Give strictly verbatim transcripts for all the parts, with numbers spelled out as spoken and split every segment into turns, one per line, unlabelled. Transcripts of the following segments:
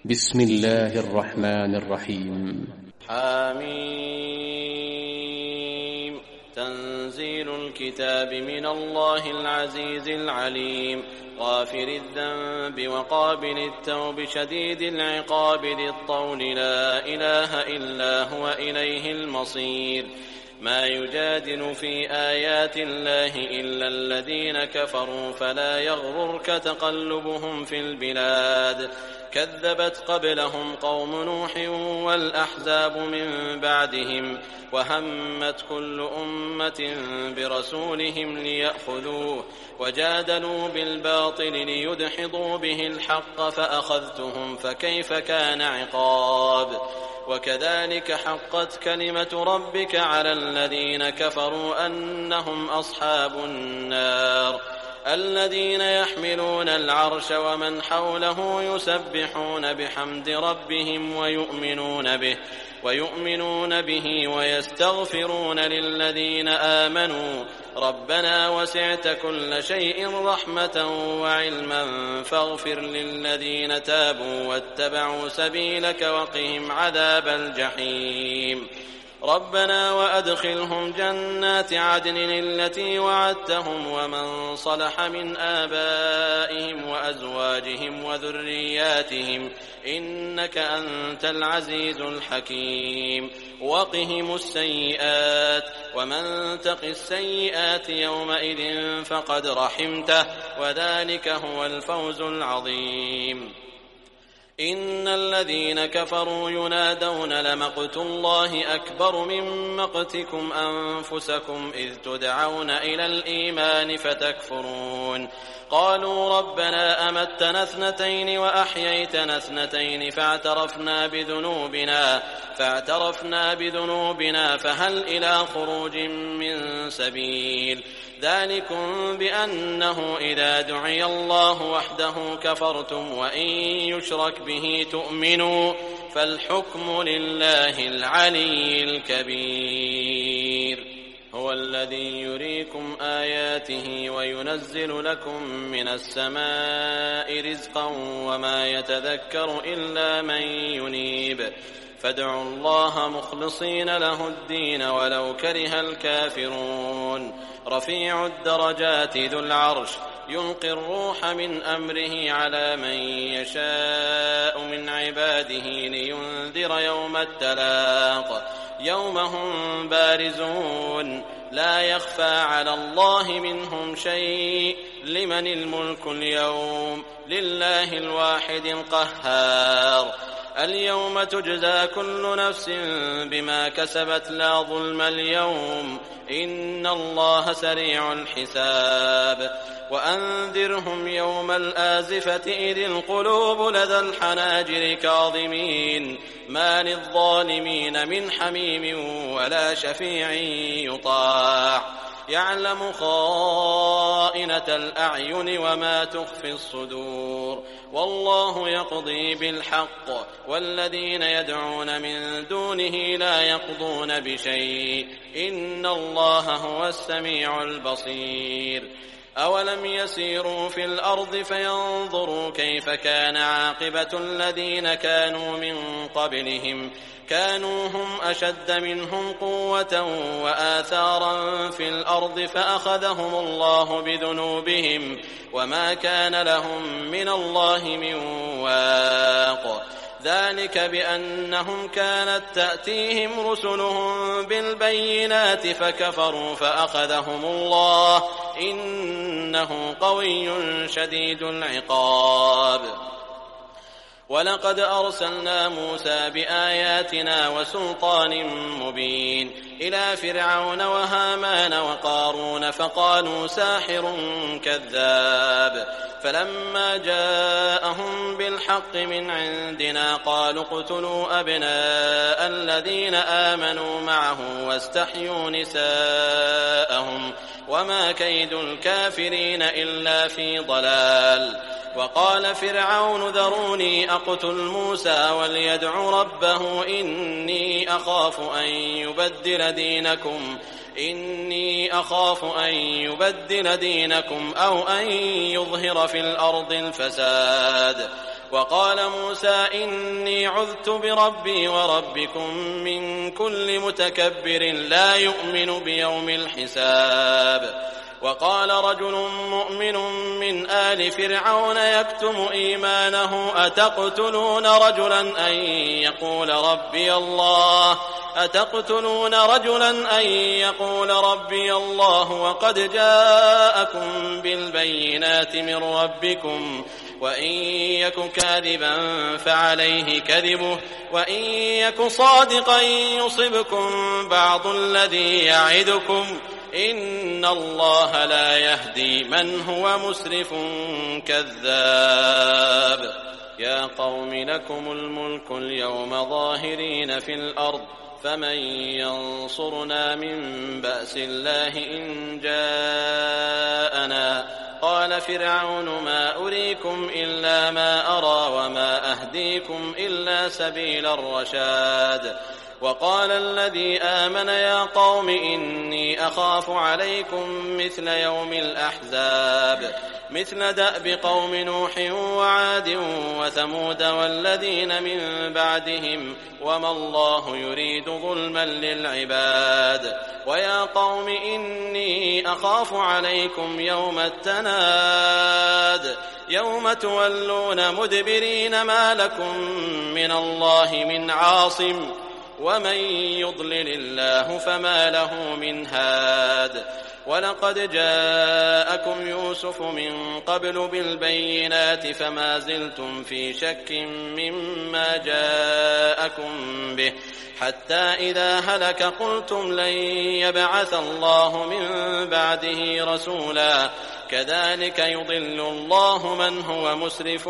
بسم الله الرحمن الرحيم.
حميم. تنزيل الكتاب من الله العزيز العليم، غافر الذنب وقابل التوب شديد العقاب ذي الطول، لا إله إلا هو إليه المصير. ما يجادل في آيات الله إلا الذين كفروا، فلا يغررك تقلبهم في البلاد. كذبت قبلهم قوم نوح والأحزاب من بعدهم، وهمت كل أمة برسولهم ليأخذوه، وجادلوا بالباطل ليدحضوا به الحق، فأخذتهم فكيف كان عقاب. وكذلك حقت كلمة ربك على الذين كفروا أنهم أصحاب النار. الذين يحملون العرش ومن حوله يسبحون بحمد ربهم ويؤمنون به ويؤمنون به ويستغفرون للذين آمنوا ربنا وسعت كل شيء رحمة وعلما فاغفر للذين تابوا واتبعوا سبيلك وقهم عذاب الجحيم. ربنا وأدخلهم جنات عدن التي وعدتهم ومن صلح من آبائهم وأزواجهم وذرياتهم إنك أنت العزيز الحكيم. وقهم السيئات ومن تق السيئات يومئذ فقد رحمته، وذلك هو الفوز العظيم. إن الذين كفروا ينادون لمقت الله أكبر من مقتكم أنفسكم إذ تدعون إلى الإيمان فتكفرون. قالوا ربنا أمتنا اثنتين وأحييتنا اثنتين فاعترفنا بذنوبنا فاعترفنا بذنوبنا فهل إلى خروج من سبيل. ذلكم بأنه إذا دعي الله وحده كفرتم وإن يشرك به تؤمنوا، فالحكم لله العلي الكبير. هو الذي يريكم آياته وينزل لكم من السماء رزقا وما يتذكر إلا من ينيب، فادعوا الله مخلصين له الدين ولو كره الكافرون. رفيع الدرجات ذو العرش يلقي الروح من أمره على من يشاء من عباده لينذر يوم التلاق، يوم هم بارزون لا يخفى على الله منهم شيء. لمن الملك اليوم؟ لله الواحد القهار. اليوم تجزى كل نفس بما كسبت لا ظلم اليوم، إن الله سريع الحساب. وأنذرهم يوم الآزفة إذ القلوب لدى الحناجر كاظمين، ما للظالمين من حميم ولا شفيع يطاع. يعلم خائنة الأعين وما تخفي الصدور، والله يقضي بالحق، والذين يدعون من دونه لا يقضون بشيء، إن الله هو السميع البصير. أولم يسيروا في الأرض فينظروا كيف كان عاقبة الذين كانوا من قبلهم، كانوا هم أشد منهم قوة وآثارا في الأرض فأخذهم الله بذنوبهم وما كان لهم من الله من واق. ذلك بأنهم كانت تأتيهم رسلهم بالبينات فكفروا فأخذهم الله، إنه قوي شديد العقاب. ولقد أرسلنا موسى بآياتنا وسلطان مبين إلى فرعون وهامان وقارون فقالوا ساحر كذاب، فلما جاءهم بالحق من عندنا قالوا اقتلوا أبناء الذين آمنوا معه واستحيوا نساءهم وما كيد الكافرين إلا في ضلال. وقال فرعون ذروني أقتل موسى وليدع ربه إني أخاف أن يبدل دينكم إني أخاف أن يبدل دينكم أو أن يظهر في الأرض الفساد. وقال موسى إني عذت بربي وربكم من كل متكبر لا يؤمن بيوم الحساب. وقال رجل مؤمن من آل فرعون يكتم إيمانه أتقتلون رجلا أن يقول ربي الله أتقتلون رجلا أن يقول ربي الله وقد جاءكم بالبينات من ربكم وإن يك كاذبا فعليه كذبه وإن يك صادقا يصبكم بعض الذي يعدكم إن الله لا يهدي من هو مسرف كذاب. يا قوم لكم الملك اليوم ظاهرين في الأرض فمن ينصرنا من بأس الله إن جاءنا. قال فرعون ما أريكم إلا ما أرى وما أهديكم إلا سبيل الرشاد. وقال الذي آمن يا قوم إني أخاف عليكم مثل يوم الأحزاب مثل دأب قوم نوح وعاد وثمود والذين من بعدهم وما الله يريد ظلما للعباد. ويا قوم إني أخاف عليكم يوم التناد يوم تولون مدبرين ما لكم من الله من عاصم ومن يضلل الله فما له من هاد. ولقد جاءكم يوسف من قبل بالبينات فما زلتم في شك مما جاءكم به حتى إذا هلك قلتم لن يبعث الله من بعده رسولا كذلك يضل الله من هو مسرف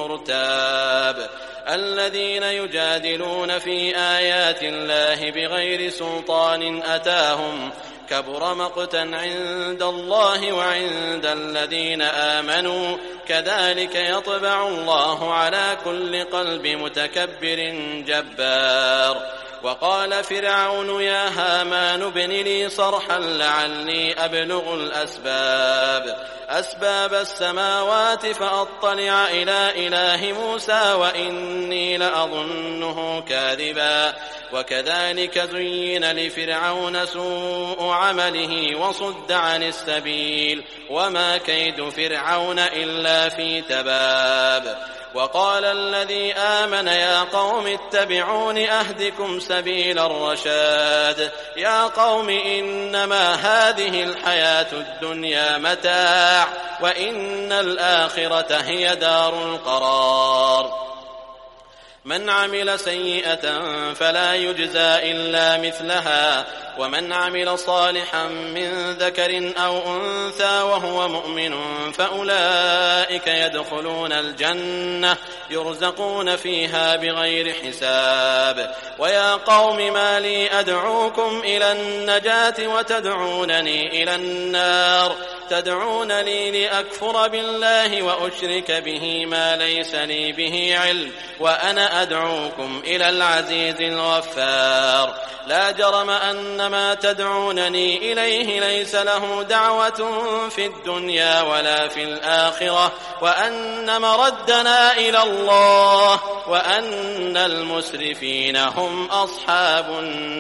مرتاب. الذين يجادلون في آيات الله بغير سلطان أتاهم كبر مقتا عند الله وعند الذين آمنوا كذلك يطبع الله على كل قلب متكبر جبار. وقال فرعون يا هامان ابن لي صرحا لعلي أبلغ الأسباب أسباب السماوات فأطلع إلى إله موسى وإني لأظنه كاذبا. وكذلك زين لفرعون سوء عمله وصد عن السبيل وما كيد فرعون إلا في تباب. وقال الذي آمن يا قوم اتبعون أهدكم سبيل الرشاد. يا قوم إنما هذه الحياة الدنيا متاع وإن الآخرة هي دار القرار. من عمل سيئة فلا يجزى إلا مثلها ومن عمل صالحا من ذكر أو أنثى وهو مؤمن فأولئك يدخلون الجنة يرزقون فيها بغير حساب. ويا قوم ما لي أدعوكم إلى النجاة وتدعونني إلى النار تدعونني لأكفر بالله وأشرك به ما ليس لي به علم وأنا أدعوكم إلى العزيز الغفار. لا جرم أن ما تدعونني إليه ليس له دعوة في الدنيا ولا في الآخرة وأن مردنا إلى الله وأن المسرفين هم أصحاب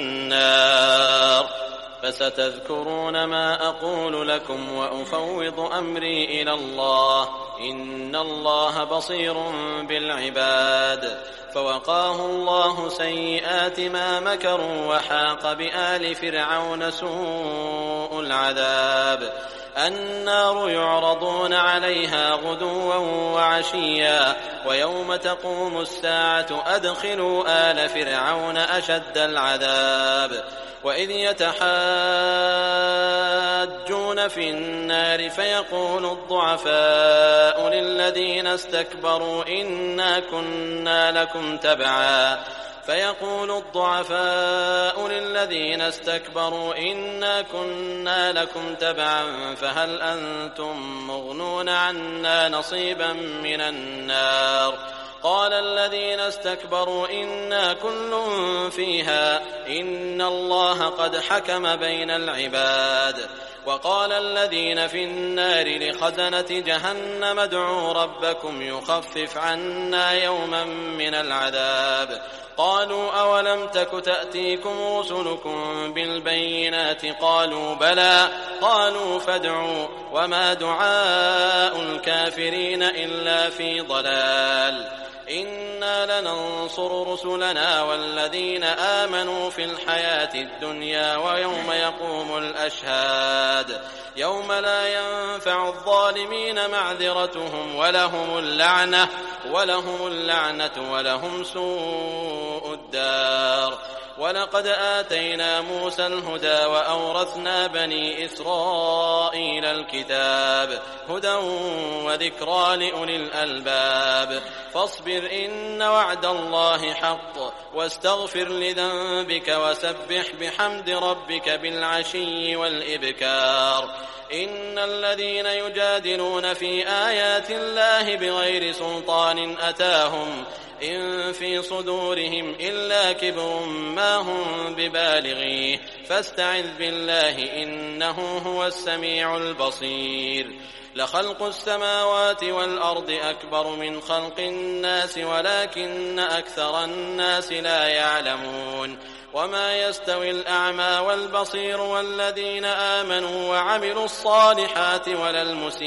النار. فستذكرون ما أقول لكم وأفوض أمري إلى الله إن الله بصير بالعباد. فوقاه الله سيئات ما مكروا وحاق بآل فرعون سوء العذاب. النار يعرضون عليها غدوا وعشيا ويوم تقوم الساعة أدخلوا آل فرعون أشد العذاب. وإذ يتحاجون في النار فيقول الضعفاء للذين استكبروا إنا كنا لكم تبعا فيقول الضعفاء للذين استكبروا إنا كنا لكم تبعا فهل أنتم مغنون عنا نصيبا من النار. قال الذين استكبروا إنا كل فيها إن الله قد حكم بين العباد. وقال الذين في النار لخزنة جهنم ادعوا ربكم يخفف عنا يوما من العذاب قالوا أولم تك تأتيكم رسلكم بالبينات قالوا بلى قالوا فادعوا وما دعاء الكافرين إلا في ضلال إنا لننصر رسلنا والذين آمنوا في الحياة الدنيا ويوم يقوم الأشهاد يوم لا ينفع الظالمين معذرتهم ولهم اللعنة ولهم اللعنة ولهم سوء الدار ولقد آتينا موسى الهدى وأورثنا بني إسرائيل الكتاب هدى وذكرى لأولي الألباب فاصبر إن وعد الله حق واستغفر لذنبك وسبح بحمد ربك بالعشي والإبكار إن الذين يجادلون في آيات الله بغير سلطان أتاهم إن في صدورهم إلا كبر ما هم ببالغيه فاستعذ بالله إنه هو السميع البصير لخلق السماوات والأرض أكبر من خلق الناس ولكن أكثر الناس لا يعلمون وما يستوي الأعمى والبصير والذين آمنوا وعملوا الصالحات ولا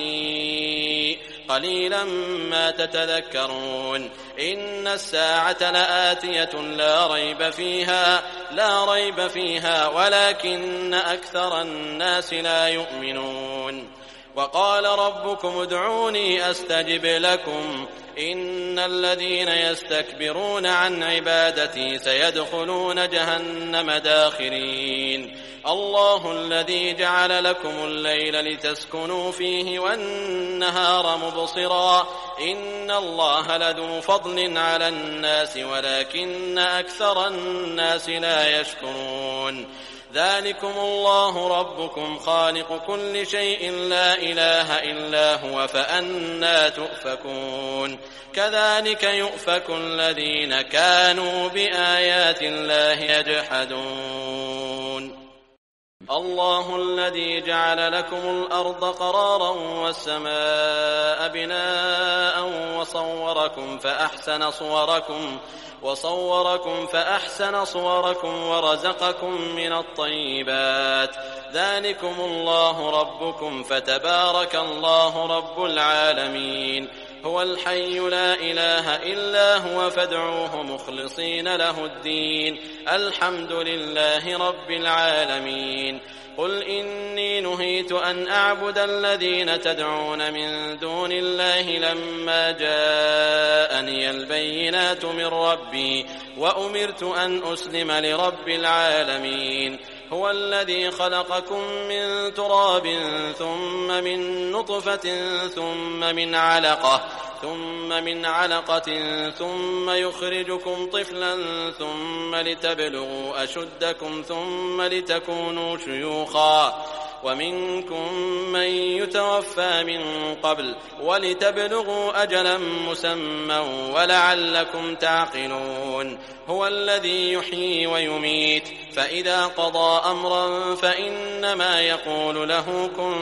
المسيء قليلا ما تتذكرون إن الساعة لآتية لا ريب فيها لا ريب فيها ولكن أكثر الناس لا يؤمنون وقال ربكم ادعوني أستجب لكم إن الذين يستكبرون عن عبادتي سيدخلون جهنم داخرين الله الذي جعل لكم الليل لتسكنوا فيه والنهار مبصرا إن الله لذو فضل على الناس ولكن أكثر الناس لا يشكرون ذلكم الله ربكم خالق كل شيء لا إله إلا هو فأنى تؤفكون كذلك يؤفك الذين كانوا بآيات الله يجحدون الله الذي جعل لكم الأرض قرارا والسماء بناء وصوركم فأحسن صوركم وصوركم فأحسن صوركم ورزقكم من الطيبات ذلكم الله ربكم فتبارك الله رب العالمين هو الحي لا إله إلا هو فادعوه مخلصين له الدين الحمد لله رب العالمين قل إني نهيت أن أعبد الذين تدعون من دون الله لما جاءني البينات من ربي وأمرت أن أسلم لرب العالمين هو الذي خلقكم من تراب ثم من نطفة ثم من علقة ثم من علقة ثم يخرجكم طفلا ثم لتبلغوا أشدكم ثم لتكونوا شيوخا ومنكم من يتوفى من قبل ولتبلغوا أجلا مسمى ولعلكم تعقلون هو الذي يحيي ويميت فإذا قضى أمرا فإنما يقول له كن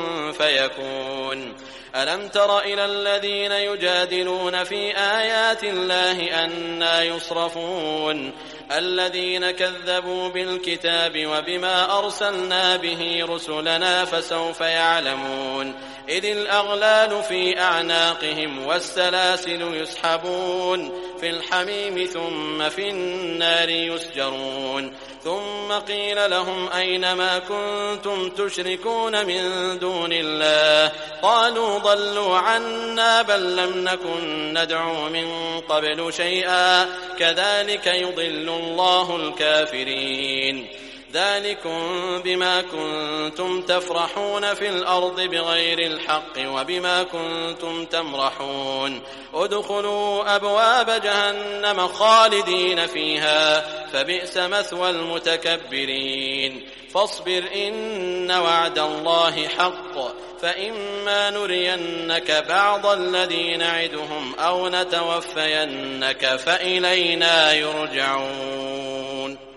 فيكون ألم تر إلى الذين يجادلون في آيات الله أنى يصرفون الذين كذبوا بالكتاب وبما أرسلنا به رسلنا فسوف يعلمون إذ الأغلال في أعناقهم والسلاسل يسحبون في الحميم ثم في النار يسجرون ثم قيل لهم أين ما كنتم تشركون من دون الله قالوا ضلوا عنا بل لم نكن ندعو من قبل شيئا كذلك يضل الله الكافرين ذلكم بما كنتم تفرحون في الأرض بغير الحق وبما كنتم تمرحون ادخلوا أبواب جهنم خالدين فيها فبئس مثوى المتكبرين فاصبر إن وعد الله حق فإما نرينك بعض الذي نعدهم أو نتوفينك فإلينا يرجعون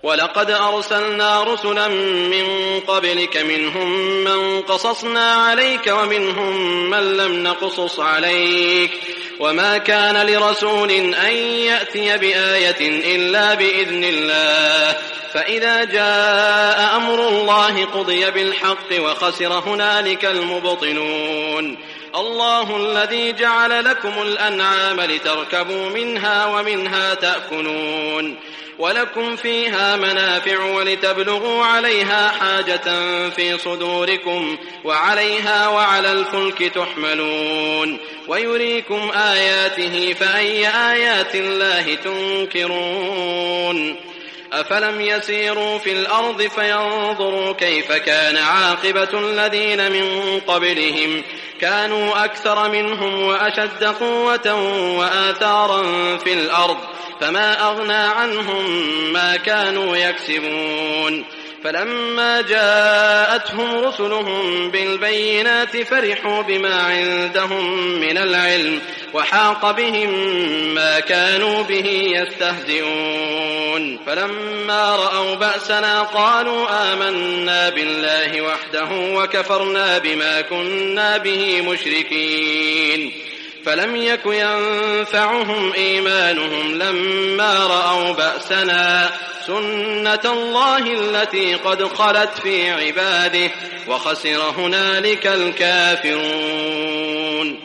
ولقد أرسلنا رسلا من قبلك منهم من قصصنا عليك ومنهم من لم نقصص عليك وما كان لرسول أن يأتي بآية إلا بإذن الله فإذا جاء أمر الله قضي بالحق وخسر هنالك المبطلون الله الذي جعل لكم الأنعام لتركبوا منها ومنها تأكلون ولكم فيها منافع ولتبلغوا عليها حاجة في صدوركم وعليها وعلى الفلك تحملون ويريكم آياته فأي آيات الله تنكرون أفلم يسيروا في الأرض فينظروا كيف كان عاقبة الذين من قبلهم كانوا أكثر منهم وأشد قوة وآثارا في الأرض فما أغنى عنهم ما كانوا يكسبون فلما جاءتهم رسلهم بالبينات فرحوا بما عندهم من العلم وحاق بهم ما كانوا به يستهزئون فلما رأوا بأسنا قالوا آمنا بالله وحده وكفرنا بما كنا به مشركين فلم يك ينفعهم إيمانهم لما رأوا بأسنا سنة الله التي قد خلت في عباده وخسر هنالك الكافرون